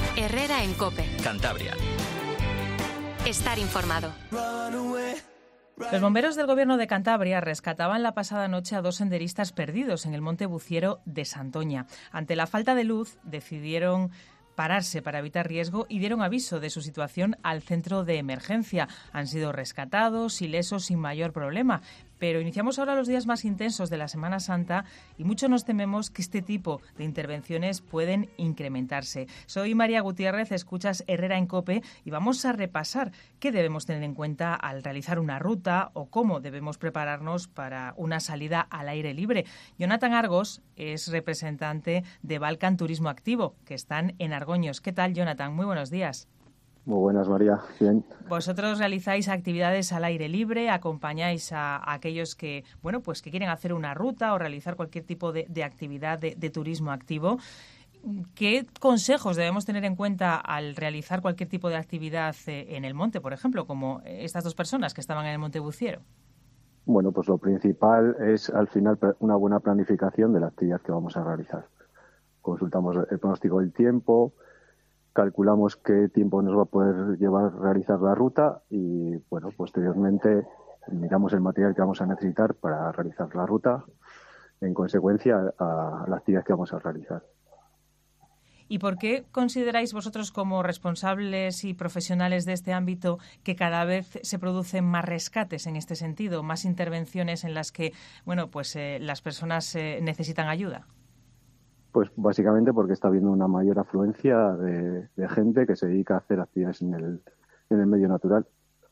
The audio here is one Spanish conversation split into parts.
Herrera en COPE. Cantabria. Estar informado. Los bomberos del Gobierno de Cantabria rescataban la pasada noche a 2 senderistas perdidos en el Monte Buciero de Santoña. Ante la falta de luz, decidieron pararse para evitar riesgo y dieron aviso de su situación al centro de emergencia. Han sido rescatados, ilesos, sin mayor problema. Pero iniciamos ahora los días más intensos de la Semana Santa y mucho nos tememos que este tipo de intervenciones pueden incrementarse. Soy María Gutiérrez, escuchas Herrera en COPE y vamos a repasar qué debemos tener en cuenta al realizar una ruta o cómo debemos prepararnos para una salida al aire libre. Jonathan Argos es representante de Balkan Turismo Activo, que están en Argoños. ¿Qué tal, Jonathan? Muy buenos días. Muy buenas, María. Bien. Vosotros realizáis actividades al aire libre, acompañáis a aquellos que, pues que quieren hacer una ruta o realizar cualquier tipo de actividad de turismo activo. ¿Qué consejos debemos tener en cuenta al realizar cualquier tipo de actividad en el monte, por ejemplo, como estas 2 personas que estaban en el Monte Buciero? Bueno, pues lo principal es al final una buena planificación de la actividad que vamos a realizar. Consultamos el pronóstico del tiempo, calculamos qué tiempo nos va a poder llevar realizar la ruta y, posteriormente miramos el material que vamos a necesitar para realizar la ruta en consecuencia a la actividad que vamos a realizar. ¿Y por qué consideráis vosotros como responsables y profesionales de este ámbito que cada vez se producen más rescates en este sentido, más intervenciones en las que, las personas necesitan ayuda? Pues básicamente porque está habiendo una mayor afluencia de gente que se dedica a hacer actividades en el medio natural.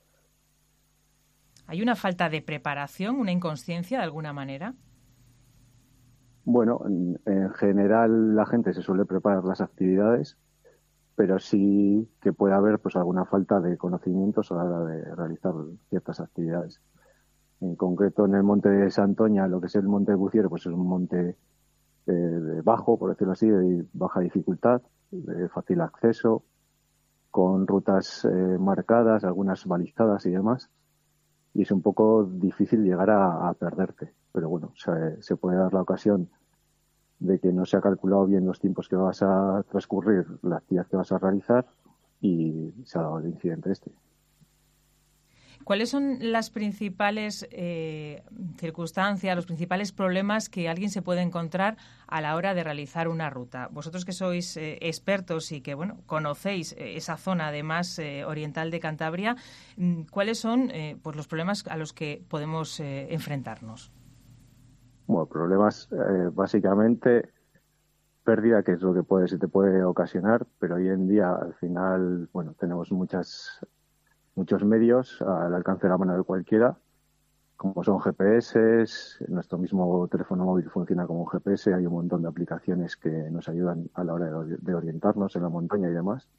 ¿Hay una falta de preparación, una inconsciencia de alguna manera? Bueno, en general la gente se suele preparar las actividades, pero sí que puede haber alguna falta de conocimientos a la hora de realizar ciertas actividades. En concreto, en el monte de Santoña, lo que es el monte de Buciero, pues es un monte bajo, por decirlo así, de baja dificultad, de fácil acceso, con rutas marcadas, algunas balizadas y demás. Y es un poco difícil llegar a perderte. Pero bueno, se puede dar la ocasión de que no se ha calculado bien los tiempos que vas a transcurrir, la actividad que vas a realizar y se ha dado el incidente este. ¿Cuáles son las principales circunstancias, los principales problemas que alguien se puede encontrar a la hora de realizar una ruta? Vosotros que sois expertos y que conocéis esa zona además oriental de Cantabria, ¿cuáles son los problemas a los que podemos enfrentarnos? Bueno, problemas básicamente pérdida, que es lo que se te puede ocasionar, pero hoy en día al final tenemos muchos medios al alcance de la mano de cualquiera, como son GPS, nuestro mismo teléfono móvil funciona como un GPS, hay un montón de aplicaciones que nos ayudan a la hora de orientarnos en la montaña y demás.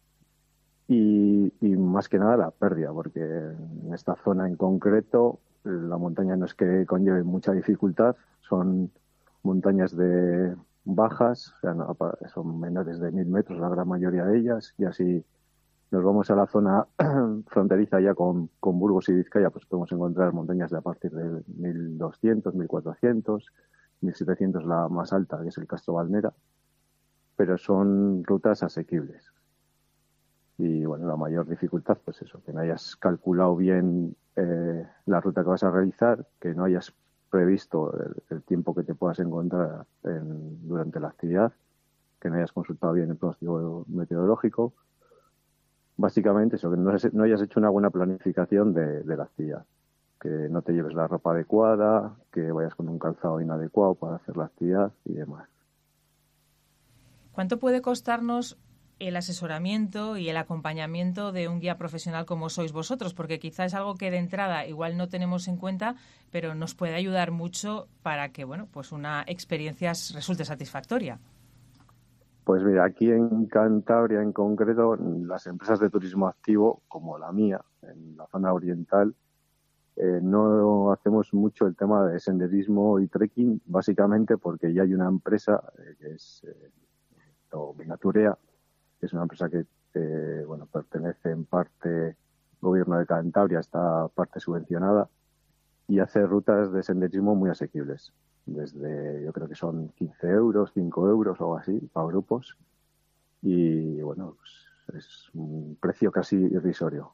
Y más que nada la pérdida, porque en esta zona en concreto la montaña no es que conlleve mucha dificultad, son montañas de bajas, son menores de 1.000 metros la gran mayoría de ellas, y así nos vamos a la zona fronteriza ya con Burgos y Vizcaya, pues podemos encontrar montañas de a partir de 1.200, 1.400, 1.700 la más alta, que es el Castro Valnera, pero son rutas asequibles. Y la mayor dificultad, pues eso, que no hayas calculado bien la ruta que vas a realizar, que no hayas previsto el tiempo que te puedas encontrar durante la actividad, que no hayas consultado bien el pronóstico meteorológico. Básicamente eso, que no hayas hecho una buena planificación de la actividad, que no te lleves la ropa adecuada, que vayas con un calzado inadecuado para hacer la actividad y demás. ¿Cuánto puede costarnos el asesoramiento y el acompañamiento de un guía profesional como sois vosotros? Porque quizá es algo que de entrada igual no tenemos en cuenta, pero nos puede ayudar mucho para que una experiencia resulte satisfactoria. Pues mira, aquí en Cantabria en concreto, las empresas de turismo activo, como la mía, en la zona oriental, no hacemos mucho el tema de senderismo y trekking, básicamente porque ya hay una empresa que es Binaturea, que es una empresa que pertenece en parte al gobierno de Cantabria, está parte subvencionada, y hace rutas de senderismo muy asequibles. Desde, yo creo que son 15 euros, 5 euros o algo así, para grupos. y bueno, pues es un precio casi irrisorio.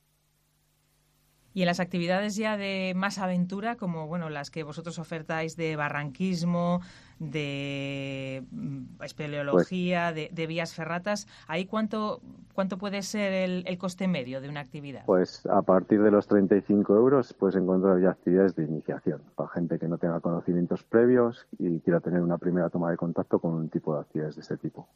Y en las actividades ya de más aventura, como bueno, las que vosotros ofertáis de barranquismo, de espeleología, de vías ferratas, ¿ahí cuánto puede ser el coste medio de una actividad? Pues a partir de los 35 euros puedes encontrar ya actividades de iniciación para gente que no tenga conocimientos previos y quiera tener una primera toma de contacto con un tipo de actividades de este tipo.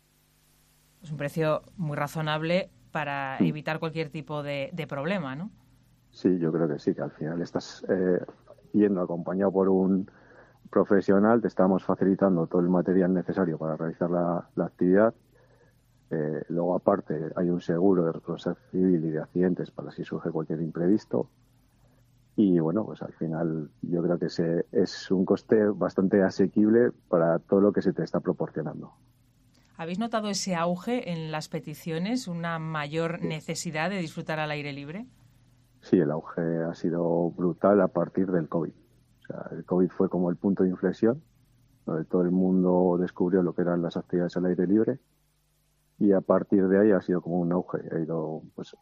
Es un precio muy razonable para evitar cualquier tipo de problema, ¿no? Sí, yo creo que sí, que al final estás yendo acompañado por un profesional, te estamos facilitando todo el material necesario para realizar la actividad. Luego, aparte, hay un seguro de responsabilidad civil y de accidentes para si surge cualquier imprevisto. Y bueno, pues al final yo creo que es un coste bastante asequible para todo lo que se te está proporcionando. ¿Habéis notado ese auge en las peticiones, una mayor necesidad de disfrutar al aire libre? Sí, el auge ha sido brutal a partir del COVID. O sea, el COVID fue como el punto de inflexión, donde todo el mundo descubrió lo que eran las actividades al aire libre, y a partir de ahí ha sido como un auge. Ha ido, pues,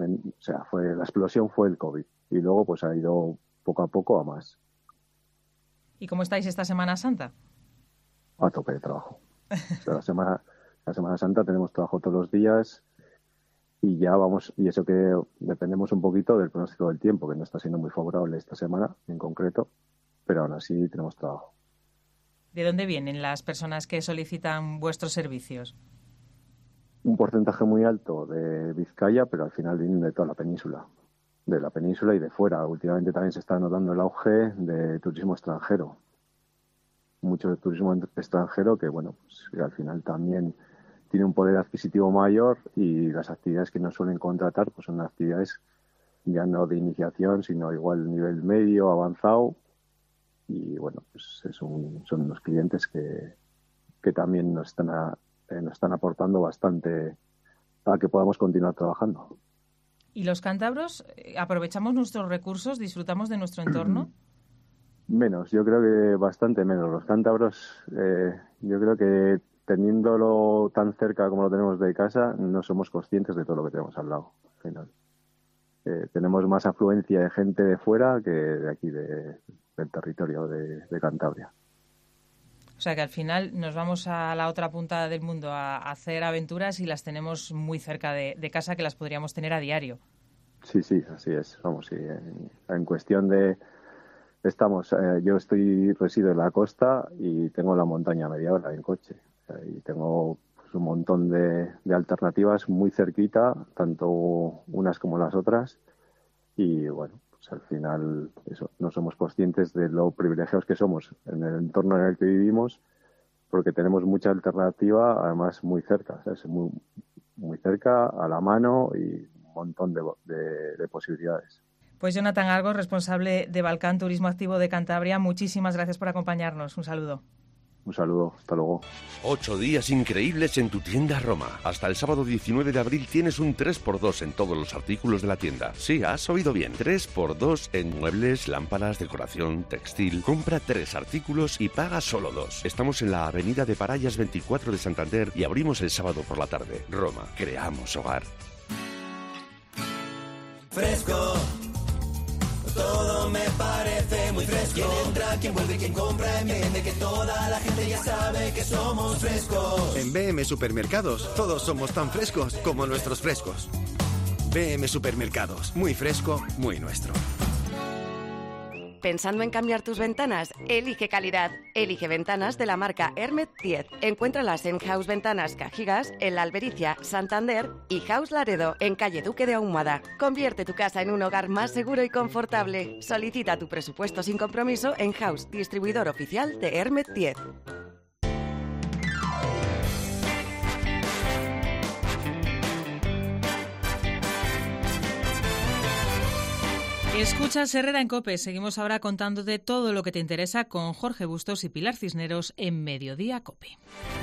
la explosión fue el COVID, y luego pues ha ido poco a poco a más. ¿Y cómo estáis esta Semana Santa? A tope de trabajo. O sea, la Semana Santa tenemos trabajo todos los días. Y ya vamos, y eso que dependemos un poquito del pronóstico del tiempo, que no está siendo muy favorable esta semana en concreto, pero aún así tenemos trabajo. ¿De dónde vienen las personas que solicitan vuestros servicios? Un porcentaje muy alto de Vizcaya, pero al final vienen de toda la península y de fuera. Últimamente también se está notando el auge de turismo extranjero. Mucho de turismo extranjero que, bueno, pues al final también tiene un poder adquisitivo mayor, y las actividades que nos suelen contratar pues son actividades ya no de iniciación, sino igual nivel medio, avanzado, y bueno, pues son unos clientes que también nos están aportando bastante a que podamos continuar trabajando. ¿Y los cántabros aprovechamos nuestros recursos, disfrutamos de nuestro entorno? Menos, yo creo que bastante menos. Los cántabros, yo creo que teniéndolo tan cerca como lo tenemos de casa, no somos conscientes de todo lo que tenemos al lado. Al final. Tenemos más afluencia de gente de fuera que de aquí, del territorio de Cantabria. O sea que al final nos vamos a la otra punta del mundo a hacer aventuras y las tenemos muy cerca de casa, que las podríamos tener a diario. Sí, así es. Vamos, sí, en cuestión de... yo resido en la costa y tengo la montaña a media hora en coche. Y tengo pues un montón de alternativas muy cerquita, tanto unas como las otras. Y bueno, pues al final eso, no somos conscientes de lo privilegiados que somos en el entorno en el que vivimos, porque tenemos mucha alternativa, además muy cerca, ¿sabes? Muy cerca, a la mano, y un montón de posibilidades. Pues Jonathan Argos, responsable de Balcán Turismo Activo de Cantabria, muchísimas gracias por acompañarnos. Un saludo. Un saludo, hasta luego. 8 días increíbles en tu tienda Roma. Hasta el sábado 19 de abril tienes un 3x2 en todos los artículos de la tienda. Sí, has oído bien. 3x2 en muebles, lámparas, decoración, textil. Compra 3 artículos y paga solo 2. Estamos en la avenida de Parallas 24 de Santander y abrimos el sábado por la tarde. Roma, creamos hogar. Fresco. Todo me parece muy fresco. Quien entra, quien vuelve, quien compra, entiende que toda la gente ya sabe que somos frescos. En BM Supermercados todos somos tan frescos como nuestros frescos. BM Supermercados, muy fresco, muy nuestro. ¿Pensando en cambiar tus ventanas? Elige calidad. Elige ventanas de la marca Hermet 10. Encuéntralas en House Ventanas Cajigas, en La Albericia, Santander, y House Laredo, en calle Duque de Ahumada. Convierte tu casa en un hogar más seguro y confortable. Solicita tu presupuesto sin compromiso en House, distribuidor oficial de Hermet 10. Escuchas Herrera en COPE. Seguimos ahora contándote todo lo que te interesa con Jorge Bustos y Pilar Cisneros en Mediodía COPE.